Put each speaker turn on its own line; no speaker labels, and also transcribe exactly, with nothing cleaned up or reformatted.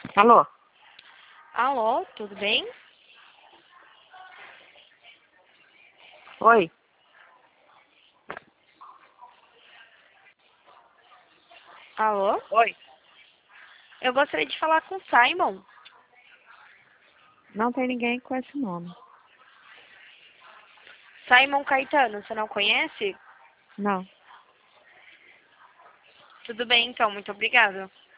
Alô?
Alô, tudo bem?
Oi?
Alô?
Oi?
Eu gostaria de falar com o Simon.
Não tem ninguém com esse nome.
Simon Caetano, você não conhece?
Não.
Tudo bem, então, muito obrigada.